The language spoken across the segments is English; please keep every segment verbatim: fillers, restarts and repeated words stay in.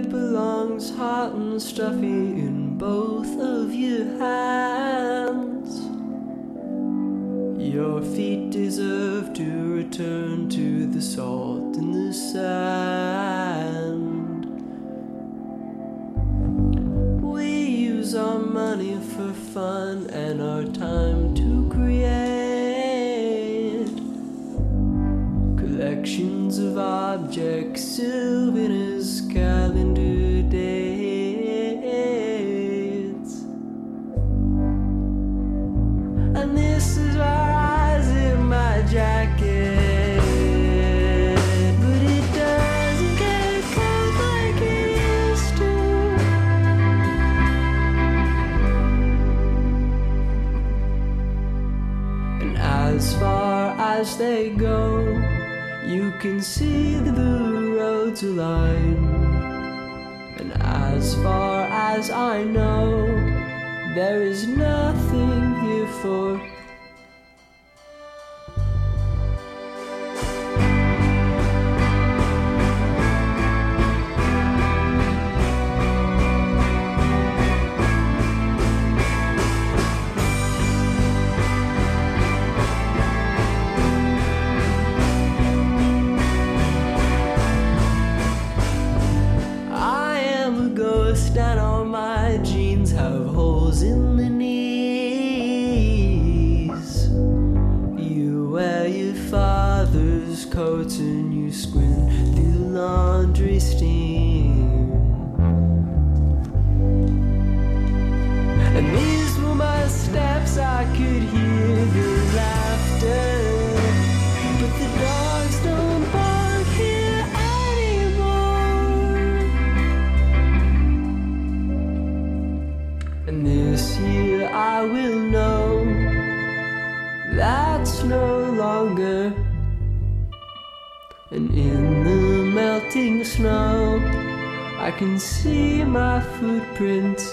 it belongs hot and stuffy in both of your hands. Your feet deserve to return to the salt and the sand. We use our money for fun and our time to create collections of objects, souvenirs, calendar dates. And this is why I zip my jacket, but it doesn't get cold like it used to. And as far as they go, you can see the blue roads align. And as far as I know, there is nothing here for and all my jeans have holes in the knees. You wear your father's coats and you squint through laundry steam. And these were my steps, I could hear the laughter, but the dogs don't bark here anymore. And this year I will know that's no longer. And in the melting snow I can see my footprints.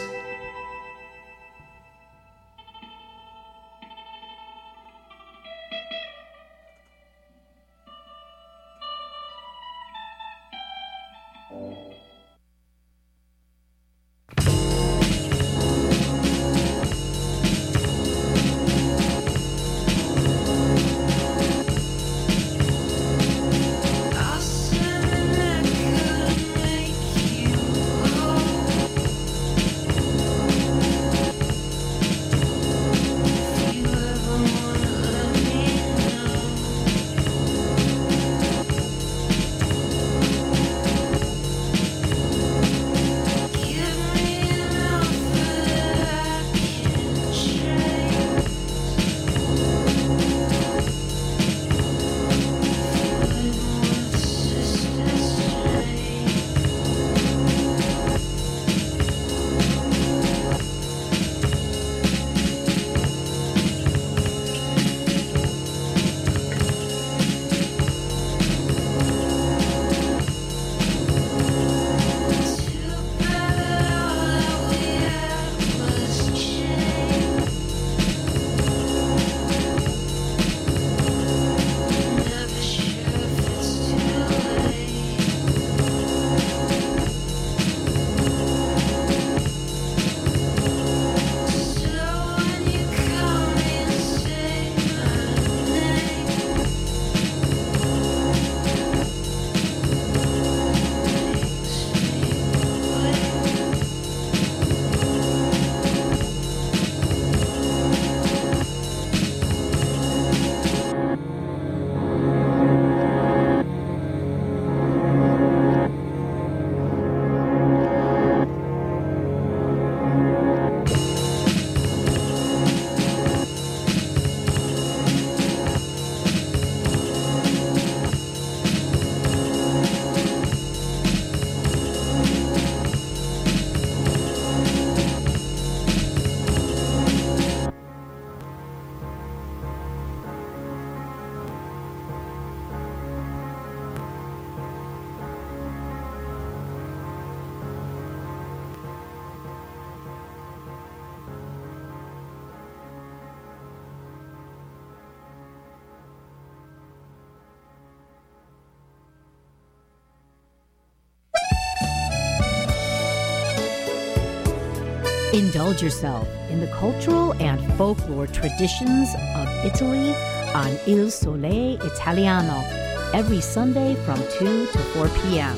Indulge yourself in the cultural and folklore traditions of Italy on Il Sole Italiano every Sunday from two to four p.m.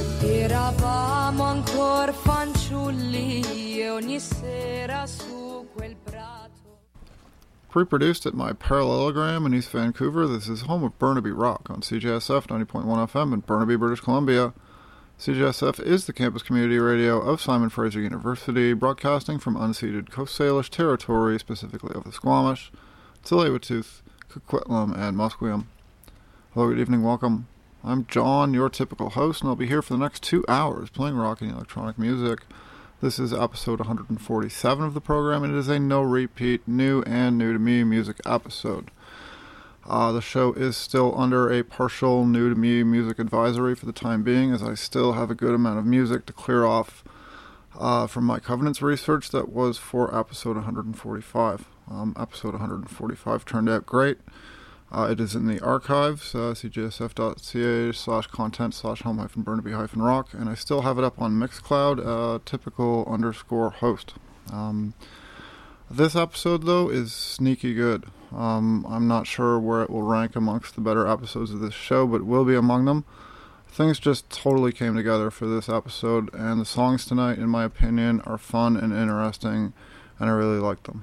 Eravamo ancora fanciulli e ogni sera su quel prato. Pre-produced at my parallelogram in East Vancouver, this is home of Burnaby Rock on C J S F ninety point one F M in Burnaby, British Columbia. C J S F is the campus community radio of Simon Fraser University, broadcasting from unceded Coast Salish territory, specifically of the Squamish, Tsleil-Waututh, Coquitlam, and Musqueam. Hello, good evening, welcome. I'm John, your typical host, and I'll be here for the next two hours playing rock and electronic music. This is episode one hundred forty-seven of the program, and it is a no-repeat, new and new-to-me music episode. Uh, the show is still under a partial new-to-me music advisory for the time being, as I still have a good amount of music to clear off uh, from my Covenants research that was for episode one hundred forty-five. Um, episode one hundred forty-five turned out great. Uh, it is in the archives, uh, cjsf.ca slash content slash home hyphen Burnaby hyphen rock, and I still have it up on Mixcloud, uh, typical underscore host. Um, this episode, though, is sneaky good. Um, I'm not sure where it will rank amongst the better episodes of this show, but it will be among them. Things just totally came together for this episode, and the songs tonight, in my opinion, are fun and interesting, and I really like them.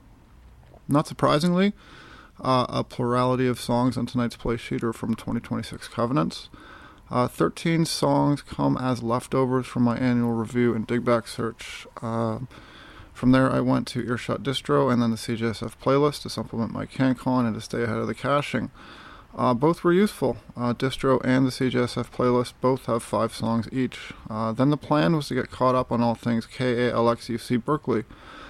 Not surprisingly, Uh, a plurality of songs on tonight's play sheet are from twenty twenty-six Covenants. Uh, thirteen songs come as leftovers from my annual review and digback search. Uh, from there I went to Earshot Distro and then the C J S F playlist to supplement my CanCon and to stay ahead of the caching. Uh, both were useful. Uh, Distro and the C J S F playlist both have five songs each. Uh, then the plan was to get caught up on all things K A L X U C Berkeley.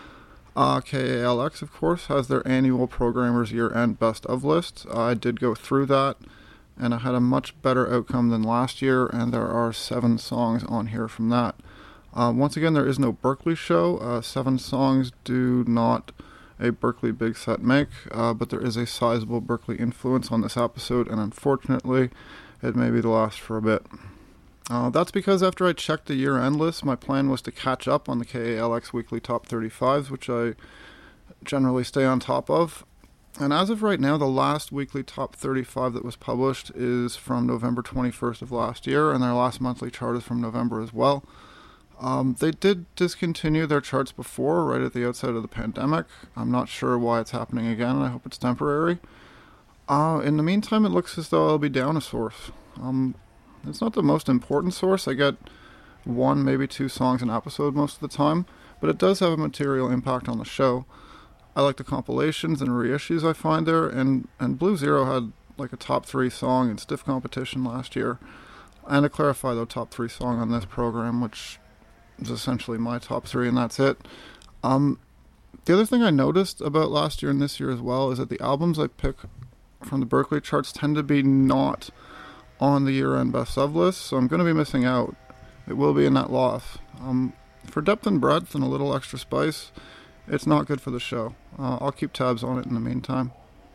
Uh, K A L X, of course, has their annual Programmers Year-End Best of list. Uh, I did go through that, and I had a much better outcome than last year, and there are seven songs on here from that. Uh, once again, there is no Berkeley show. Uh, seven songs do not a Berkeley big set make, uh, but there is a sizable Berkeley influence on this episode, and unfortunately, it may be the last for a bit. Uh, that's because after I checked the year-end list, my plan was to catch up on the K A L X Weekly Top thirty-fives, which I generally stay on top of. And as of right now, the last weekly Top thirty-five that was published is from November twenty-first of last year, and their last monthly chart is from November as well. Um, they did discontinue their charts before, right at the outset of the pandemic. I'm not sure why it's happening again, and I hope it's temporary. Uh, in the meantime, it looks as though I'll be down a source. Um... It's not the most important source. I get one, maybe two songs an episode most of the time, but it does have a material impact on the show. I like the compilations and reissues I find there, and, and Blue Zero had like a top three song in Stiff Competition last year. And to clarify, though, top three song on this program, which is essentially my top three, and that's it. Um, the other thing I noticed about last year and this year as well is that the albums I pick from the Berkeley charts tend to be not on the year-end best of list, so I'm going to be missing out. It will be a net loss. Um, for depth and breadth and a little extra spice, it's not good for the show. Uh, I'll keep tabs on it in the meantime.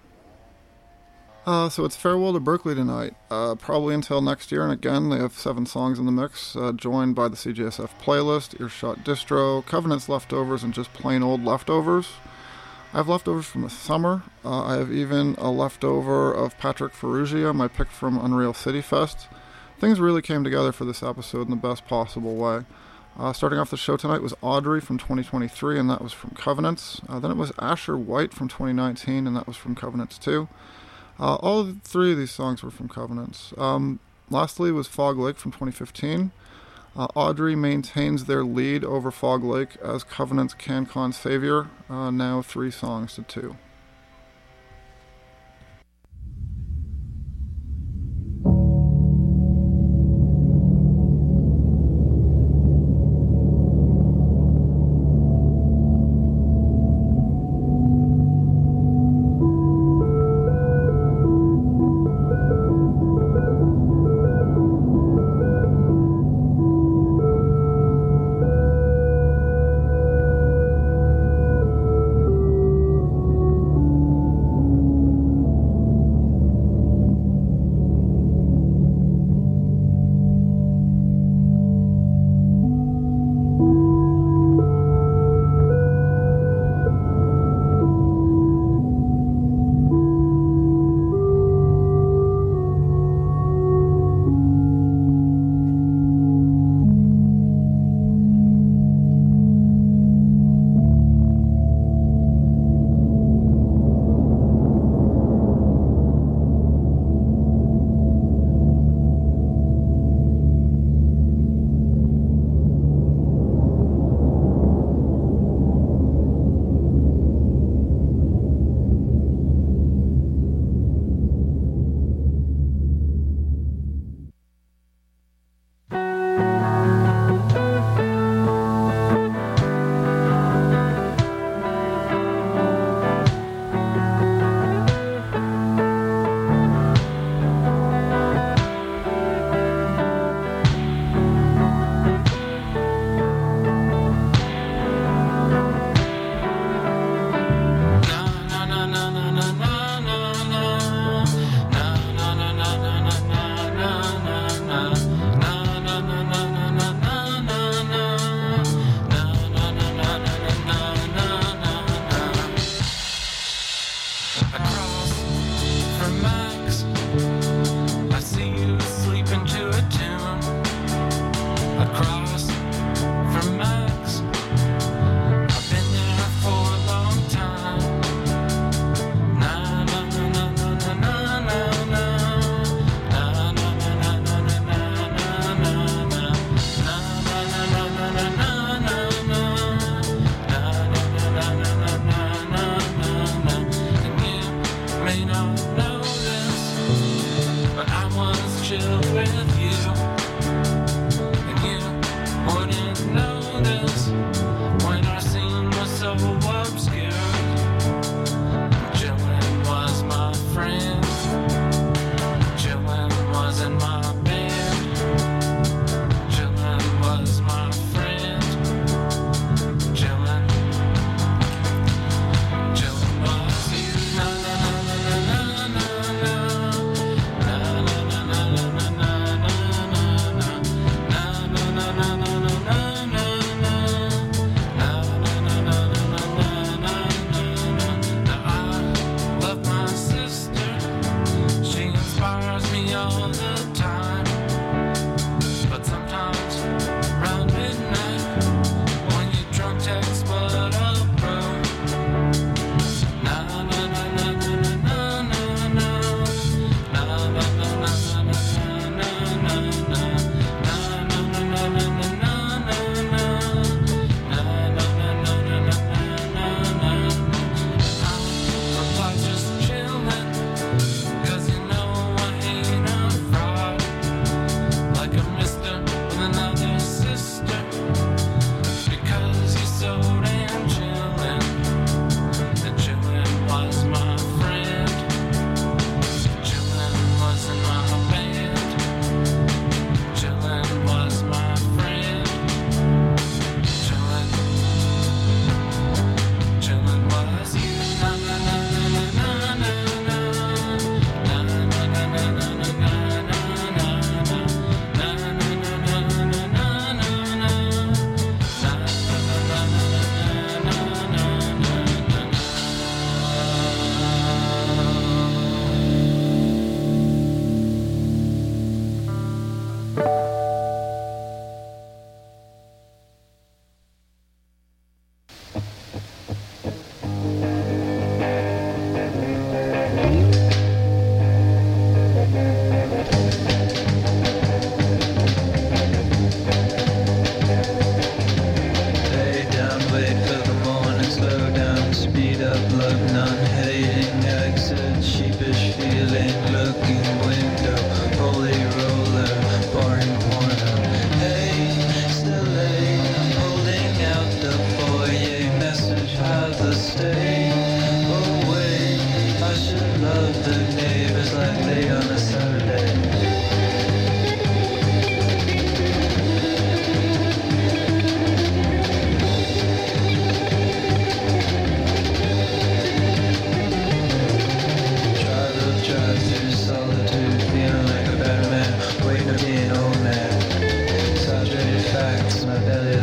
Uh, so it's farewell to Berkeley tonight, uh, probably until next year, and again, they have seven songs in the mix, uh, joined by the C J S F playlist, Earshot Distro, Covenants leftovers, and just plain old leftovers. I have leftovers from the summer. Uh, I have even a leftover of Patrick Ferrugia, my pick from Unreal City Fest. Things really came together for this episode in the best possible way. Uh, starting off the show tonight was Audrey from twenty twenty-three, and that was from Covenants. Uh, then it was Asher White from twenty nineteen, and that was from Covenants too. Uh, all three of these songs were from Covenants. Um, lastly was Fog Lake from twenty fifteen. Uh, Audrey maintains their lead over Fog Lake as Covenant's CanCon savior, uh, now three songs to two.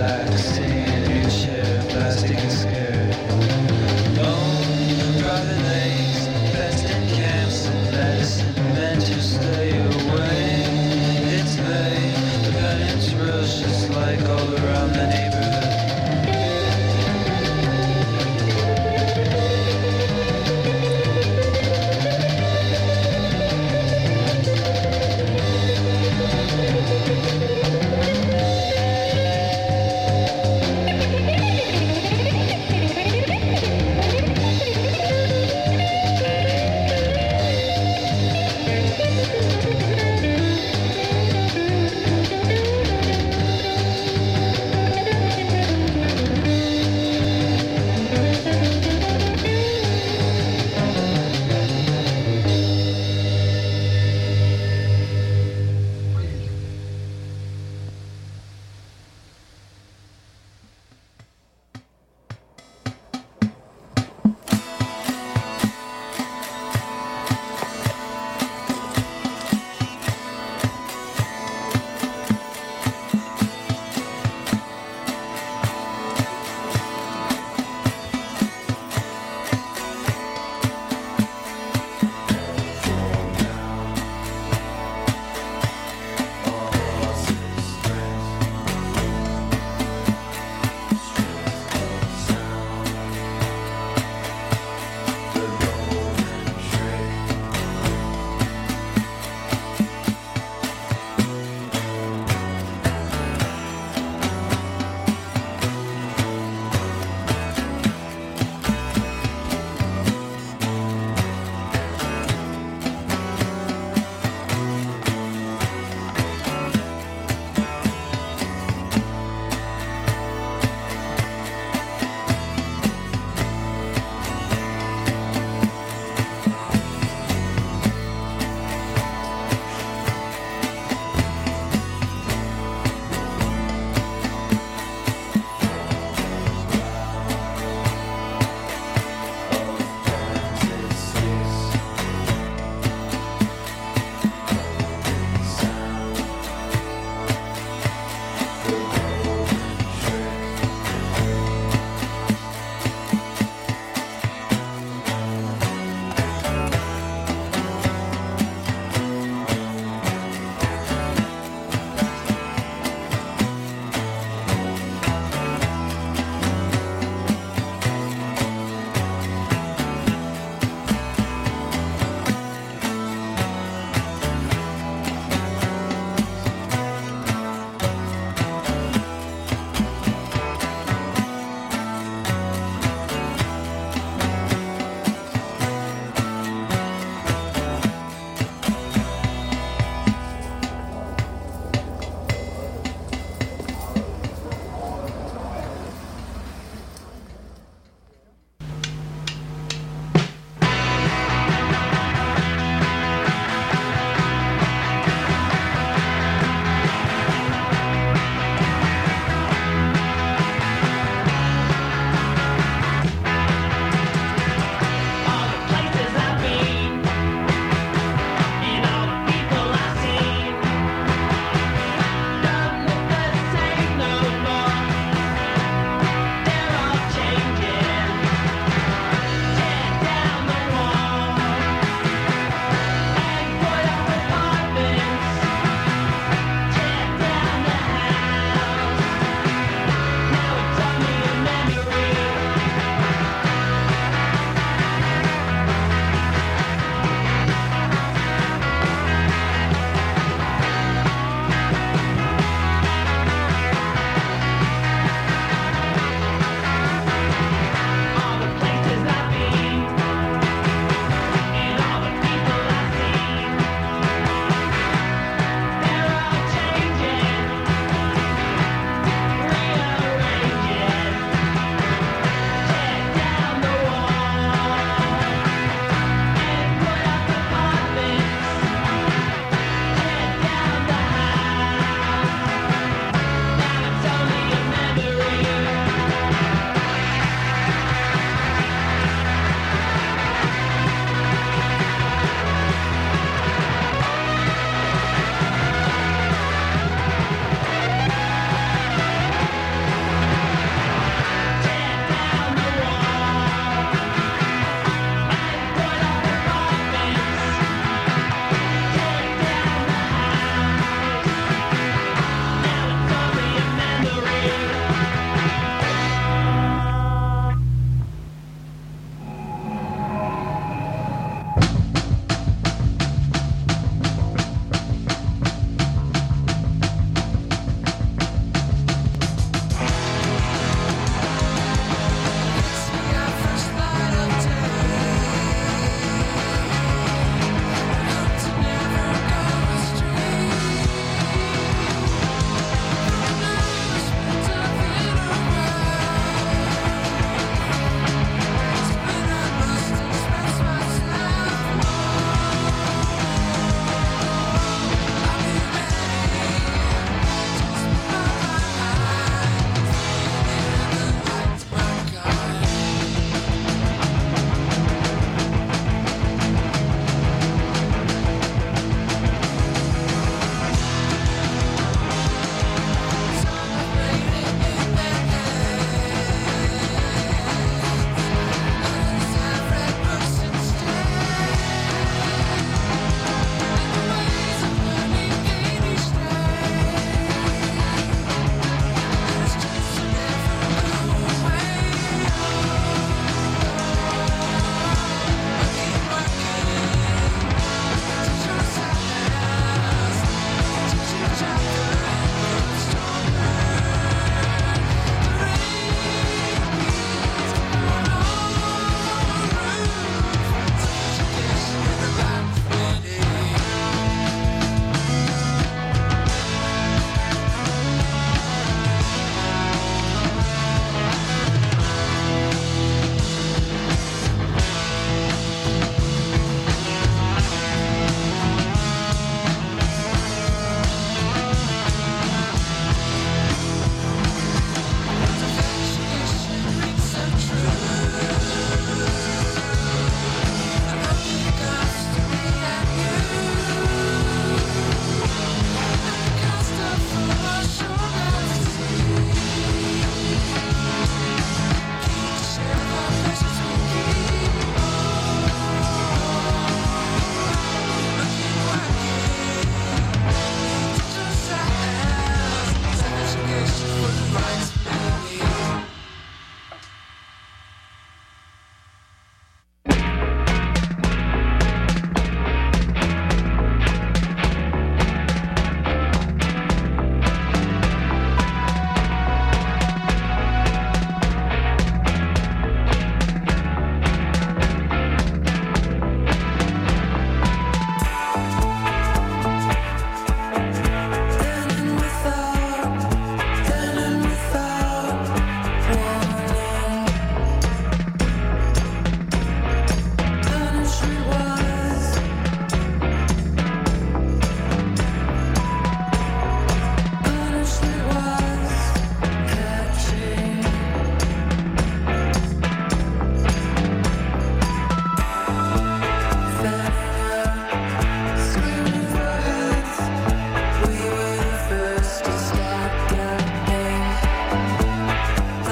relax.